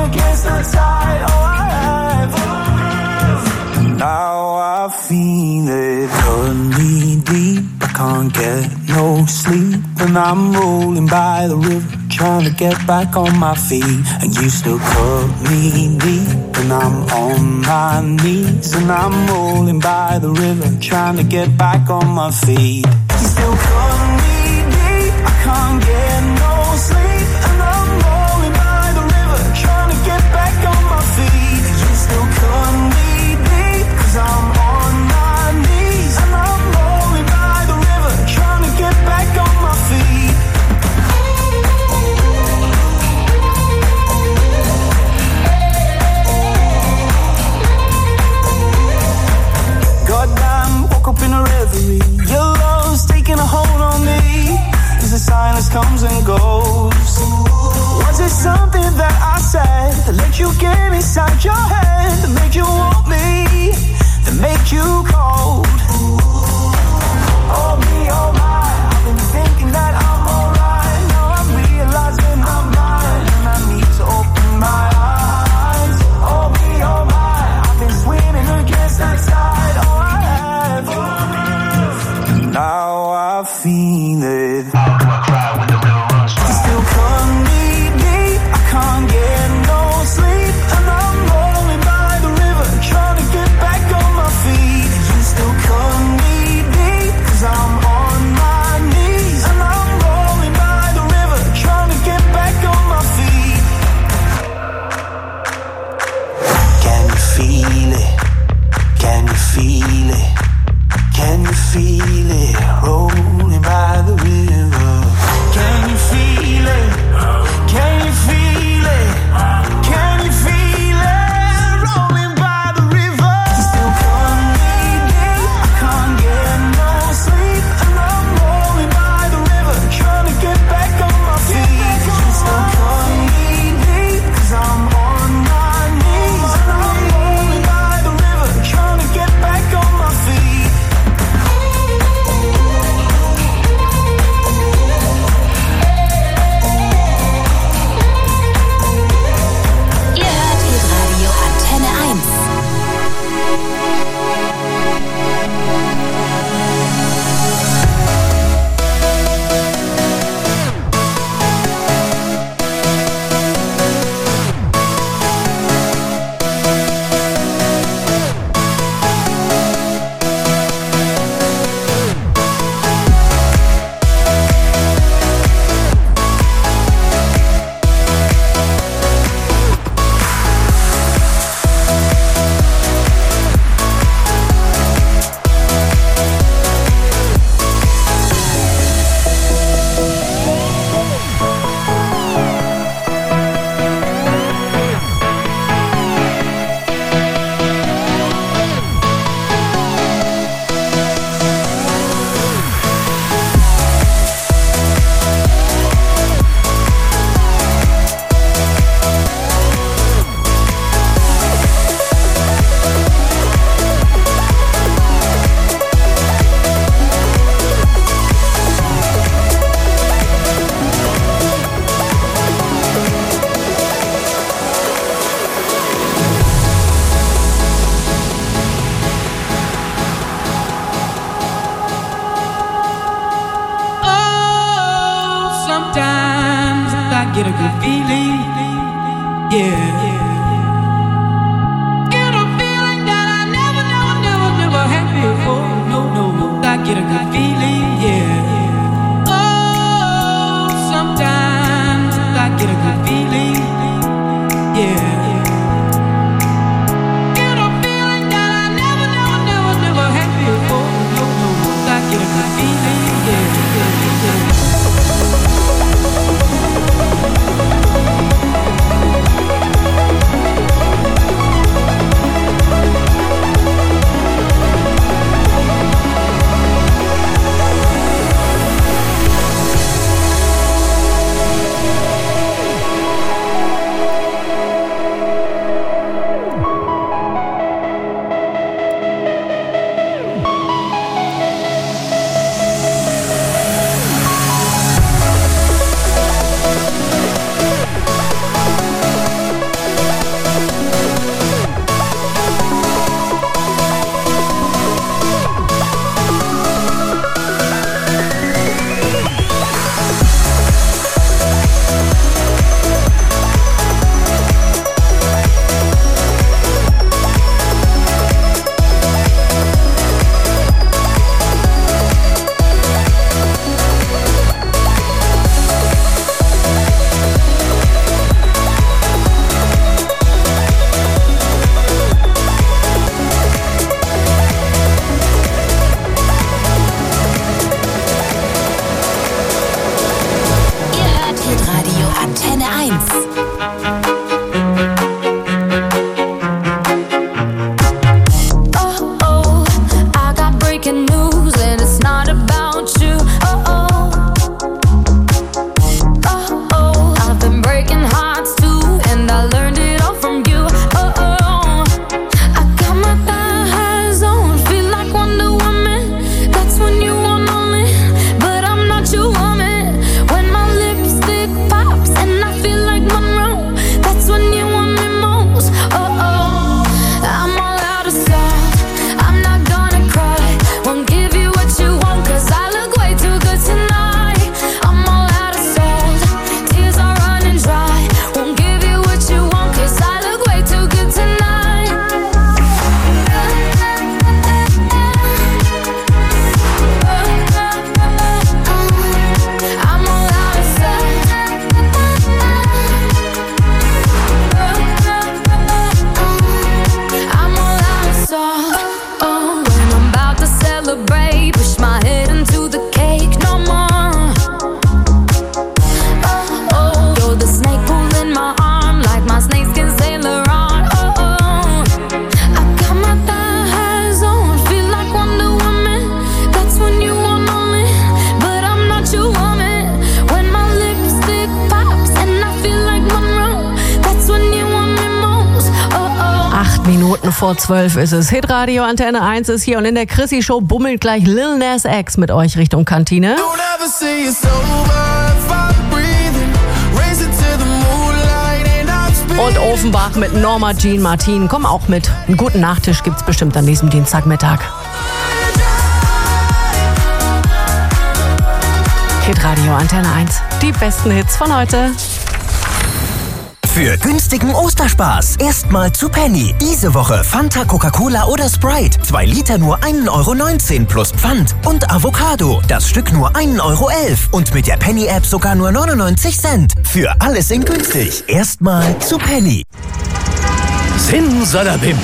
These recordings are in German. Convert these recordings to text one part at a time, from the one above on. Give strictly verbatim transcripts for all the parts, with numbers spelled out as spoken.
against the tide. Oh, I have. Now I feel it pulling me deep. I can't get no sleep, and I'm rolling by the river, trying to get back on my feet. And you still cut me deep, and I'm on my knees, and I'm rolling by the river, trying to get back on my feet. You still cut me deep, I can't get no sleep, and I'm rolling by the river, trying to get back on my feet. You still cut me deep, 'cause I'm on my knees, and I'm rolling by the river, trying to get back on my feet. Goddamn, woke up in a reverie. Your love's taking a hold on me. As the silence comes and goes. Was it something that I said that let you get inside your head, that made you want me, that made you cold? Oh me, oh my, I've been thinking that I'm alright. Now I'm realizing I'm blind, and I need to open my eyes. Oh me, oh my, I've been swimming against the tide. Oh, I have. Now I feel it. How do I cry when the river runs dry? You still cut me deep, I can't get no sleep, and I'm rolling by the river, trying to get back on my feet. You still cut me deep, 'cause I'm on my knees, and I'm rolling by the river, trying to get back on my feet. Can you feel it? Can you feel it? Can you feel it? Rolling by the river. Can you feel it? Can you feel it? Can you feel it? Rolling by the river. You still cut me deep, I can't get no sleep, and I'm rolling by the river, trying to get back on my feet. You still cut me deep, 'cause I'm on my knees, and I'm rolling by the river, trying to get back on my feet. Ihr hört Hitradio Antenne eins. Get a good feeling, yeah. Get a feeling that I never, never, never, never had before. No, no, I get a good feeling, yeah. Oh, sometimes I get a good feeling, yeah. Get a feeling that I never, never, never, never had before. No, no, I get a good feeling, yeah, yeah, yeah. Minuten vor zwölf ist es. Hitradio Antenne eins ist hier und in der Chrissy Show bummelt gleich Lil Nas X mit euch Richtung Kantine. Und Offenbach mit Norma Jean Martin. Komm auch mit. Einen guten Nachtisch gibt's bestimmt an diesem Dienstagmittag. Hitradio Antenne eins. Die besten Hits von heute. Für günstigen Osterspaß erstmal zu Penny. Diese Woche Fanta, Coca-Cola oder Sprite. zwei Liter nur ein Euro neunzehn plus Pfand. Und Avocado. Das Stück nur ein Euro elf. Und mit der Penny-App sogar nur neunundneunzig Cent. Für alles in günstig. Erstmal zu Penny. Simsalabim.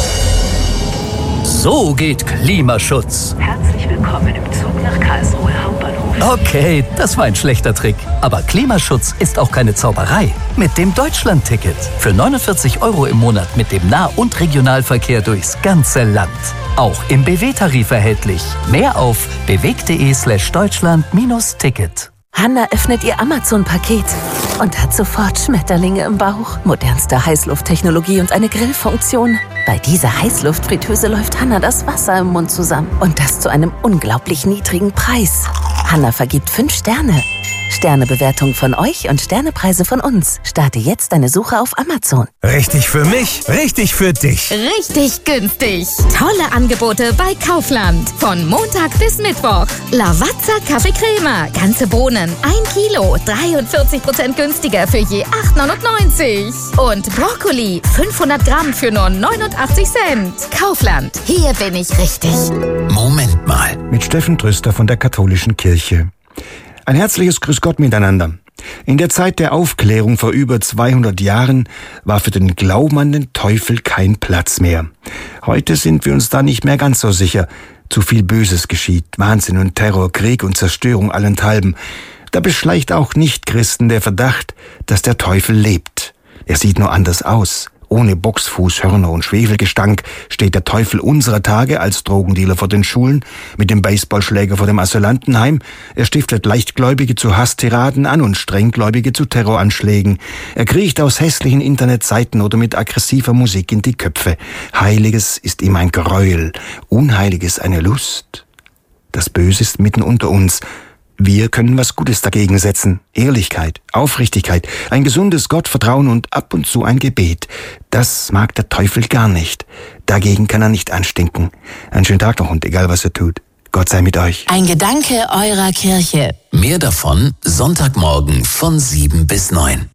So geht Klimaschutz. Herzlich willkommen im Zug nach Karlsruhe Hauptbahnhof. Okay, das war ein schlechter Trick. Aber Klimaschutz ist auch keine Zauberei. Mit dem Deutschland-Ticket. Für neunundvierzig Euro im Monat mit dem Nah- und Regionalverkehr durchs ganze Land. Auch im B W-Tarif erhältlich. Mehr auf beweg.de slash Deutschland minus Ticket. Hanna öffnet ihr Amazon-Paket und hat sofort Schmetterlinge im Bauch, modernste Heißlufttechnologie und eine Grillfunktion. Bei dieser Heißluftfritteuse läuft Hanna das Wasser im Mund zusammen und das zu einem unglaublich niedrigen Preis. Hanna vergibt fünf Sterne. Sternebewertung von euch und Sternepreise von uns. Starte jetzt deine Suche auf Amazon. Richtig für mich, richtig für dich. Richtig günstig. Tolle Angebote bei Kaufland. Von Montag bis Mittwoch. Lavazza Kaffee Crema. Ganze Bohnen. ein Kilo. dreiundvierzig Prozent günstiger für je acht neunundneunzig. Und Brokkoli. fünfhundert Gramm für nur neunundachtzig Cent. Kaufland. Hier bin ich richtig. Moment mal. Mit Steffen Trüster von der Katholischen Kirche. Ein herzliches Grüß Gott miteinander. In der Zeit der Aufklärung vor über zweihundert Jahren war für den Glauben an den Teufel kein Platz mehr. Heute sind wir uns da nicht mehr ganz so sicher. Zu viel Böses geschieht, Wahnsinn und Terror, Krieg und Zerstörung allenthalben. Da beschleicht auch Nichtchristen der Verdacht, dass der Teufel lebt. Er sieht nur anders aus. Ohne Boxfuß, Hörner und Schwefelgestank steht der Teufel unserer Tage als Drogendealer vor den Schulen, mit dem Baseballschläger vor dem Asylantenheim. Er stiftet Leichtgläubige zu Hasstiraden an und Strenggläubige zu Terroranschlägen. Er kriecht aus hässlichen Internetseiten oder mit aggressiver Musik in die Köpfe. Heiliges ist ihm ein Gräuel, Unheiliges eine Lust. Das Böse ist mitten unter uns. Wir können was Gutes dagegen setzen. Ehrlichkeit, Aufrichtigkeit, ein gesundes Gottvertrauen und ab und zu ein Gebet. Das mag der Teufel gar nicht. Dagegen kann er nicht anstinken. Einen schönen Tag noch und egal was er tut. Gott sei mit euch. Ein Gedanke eurer Kirche. Mehr davon Sonntagmorgen von sieben bis neun.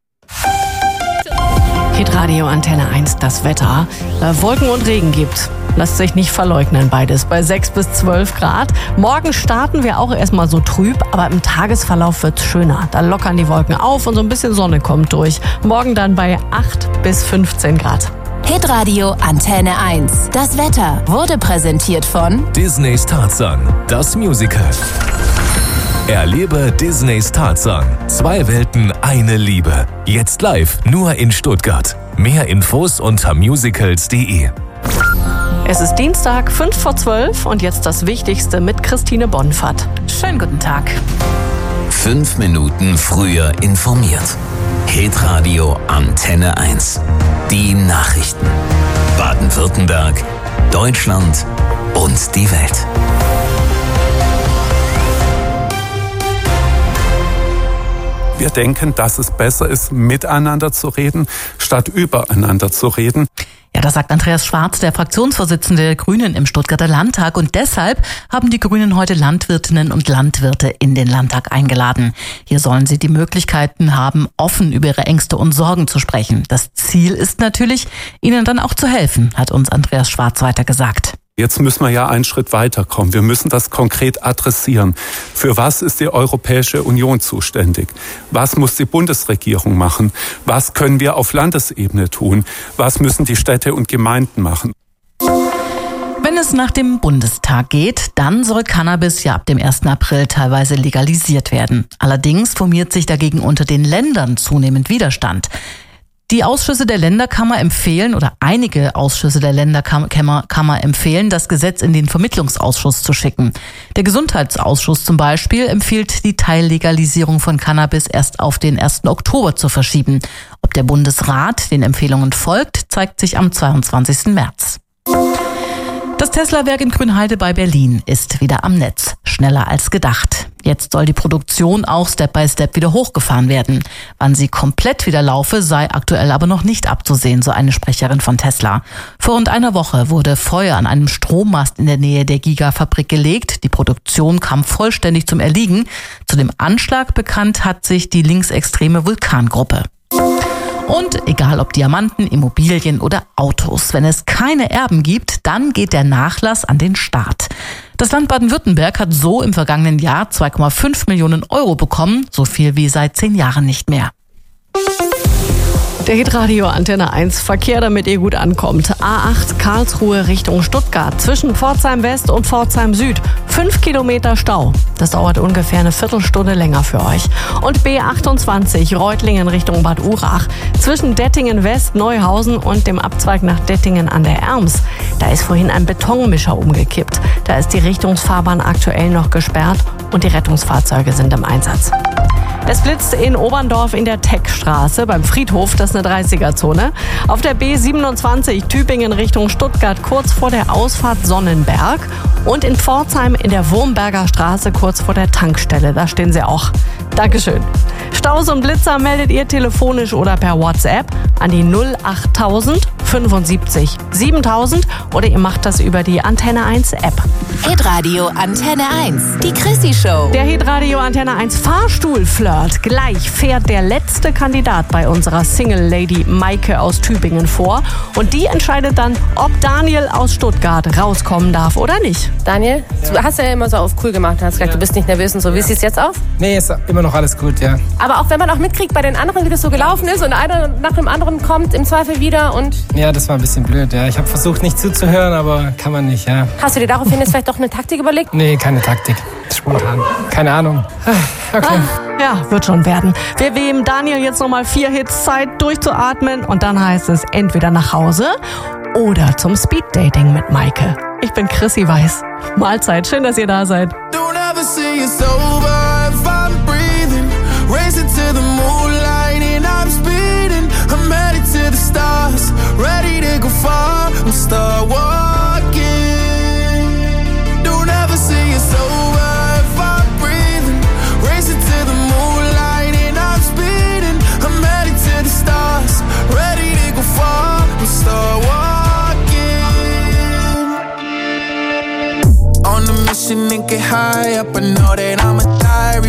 Hitradio Antenne eins, das Wetter. Äh, Wolken und Regen gibt. Lasst sich nicht verleugnen, beides. Bei sechs bis zwölf Grad. Morgen starten wir auch erstmal so trüb, aber im Tagesverlauf wird's schöner. Da lockern die Wolken auf und so ein bisschen Sonne kommt durch. Morgen dann bei acht bis fünfzehn Grad. Hitradio Antenne eins. Das Wetter wurde präsentiert von Disneys Tarzan, das Musical. Erlebe Disneys Tarzan. Zwei Welten, eine Liebe. Jetzt live, nur in Stuttgart. Mehr Infos unter musicals punkt de. Es ist Dienstag, fünf vor zwölf und jetzt das Wichtigste mit Christine Bonfat. Schönen guten Tag. Fünf Minuten früher informiert. Hitradio Antenne eins. Die Nachrichten. Baden-Württemberg, Deutschland und die Welt. Wir denken, dass es besser ist, miteinander zu reden, statt übereinander zu reden. Ja, das sagt Andreas Schwarz, der Fraktionsvorsitzende der Grünen im Stuttgarter Landtag. Und deshalb haben die Grünen heute Landwirtinnen und Landwirte in den Landtag eingeladen. Hier sollen sie die Möglichkeiten haben, offen über ihre Ängste und Sorgen zu sprechen. Das Ziel ist natürlich, ihnen dann auch zu helfen, hat uns Andreas Schwarz weiter gesagt. Jetzt müssen wir ja einen Schritt weiterkommen. Wir müssen das konkret adressieren. Für was ist die Europäische Union zuständig? Was muss die Bundesregierung machen? Was können wir auf Landesebene tun? Was müssen die Städte und Gemeinden machen? Wenn es nach dem Bundestag geht, dann soll Cannabis ja ab dem ersten April teilweise legalisiert werden. Allerdings formiert sich dagegen unter den Ländern zunehmend Widerstand. Die Ausschüsse der Länderkammer empfehlen, oder einige Ausschüsse der Länderkammer Kammer empfehlen, das Gesetz in den Vermittlungsausschuss zu schicken. Der Gesundheitsausschuss zum Beispiel empfiehlt, die Teillegalisierung von Cannabis erst auf den ersten Oktober zu verschieben. Ob der Bundesrat den Empfehlungen folgt, zeigt sich am zweiundzwanzigsten März. Das Tesla-Werk in Grünheide bei Berlin ist wieder am Netz. Schneller als gedacht. Jetzt soll die Produktion auch Step by Step wieder hochgefahren werden. Wann sie komplett wieder laufe, sei aktuell aber noch nicht abzusehen, so eine Sprecherin von Tesla. Vor rund einer Woche wurde Feuer an einem Strommast in der Nähe der Gigafabrik gelegt. Die Produktion kam vollständig zum Erliegen. Zu dem Anschlag bekannt hat sich die linksextreme Vulkangruppe. Und egal ob Diamanten, Immobilien oder Autos, wenn es keine Erben gibt, dann geht der Nachlass an den Staat. Das Land Baden-Württemberg hat so im vergangenen Jahr zwei Komma fünf Millionen Euro bekommen, so viel wie seit zehn Jahren nicht mehr. Der Hitradio Antenne eins Verkehr, damit ihr gut ankommt. A acht Karlsruhe Richtung Stuttgart zwischen Pforzheim West und Pforzheim Süd. Fünf Kilometer Stau. Das dauert ungefähr eine Viertelstunde länger für euch. Und B achtundzwanzig Reutlingen Richtung Bad Urach zwischen Dettingen West, Neuhausen und dem Abzweig nach Dettingen an der Erms. Da ist vorhin ein Betonmischer umgekippt. Da ist die Richtungsfahrbahn aktuell noch gesperrt und die Rettungsfahrzeuge sind im Einsatz. Es blitzt in Oberndorf in der Techstraße beim Friedhof, das ist eine dreißiger-Zone. Auf der B siebenundzwanzig Tübingen Richtung Stuttgart kurz vor der Ausfahrt Sonnenberg. Und in Pforzheim in der Wurmberger Straße kurz vor der Tankstelle. Da stehen sie auch. Dankeschön. Staus und Blitzer meldet ihr telefonisch oder per WhatsApp an die null achttausend fünfundsiebzig siebentausend oder ihr macht das über die Antenne eins App. Hitradio Antenne eins, die Chrissy Show. Der Hitradio Antenne eins Fahrstuhlflirt. Gleich fährt der letzte Kandidat bei unserer Single Lady Maike aus Tübingen vor. Und die entscheidet dann, ob Daniel aus Stuttgart rauskommen darf oder nicht. Daniel, du hast ja immer so auf cool gemacht. Du hast gesagt, du bist nicht nervös und so. Wie sieht es jetzt auf? Nee, ist immer noch alles gut, ja. Aber auch wenn man auch mitkriegt bei den anderen, wie das so gelaufen ist und einer nach dem anderen kommt im Zweifel wieder und... Ja, das war ein bisschen blöd, ja. Ich habe versucht, nicht zuzuhören, aber kann man nicht, ja. Hast du dir daraufhin jetzt vielleicht doch eine Taktik überlegt? Nee, keine Taktik. Spontan. Keine Ahnung. Okay. Ah, ja, wird schon werden. Wir geben Daniel jetzt nochmal vier Hits Zeit durchzuatmen und dann heißt es entweder nach Hause oder zum Speeddating mit Maike. Ich bin Chrissy Weiß. Mahlzeit, schön, dass ihr da seid. Don't ever see it's over if I'm breathing. Racing to the moonlight and I'm speeding. I'm headed to the stars, ready to go far and start walking. Don't ever see it's over if I'm breathing. Racing to the moonlight and I'm speeding. I'm headed to the stars, ready to go far and start walking. On a mission and get high up, I know that I'm a diary.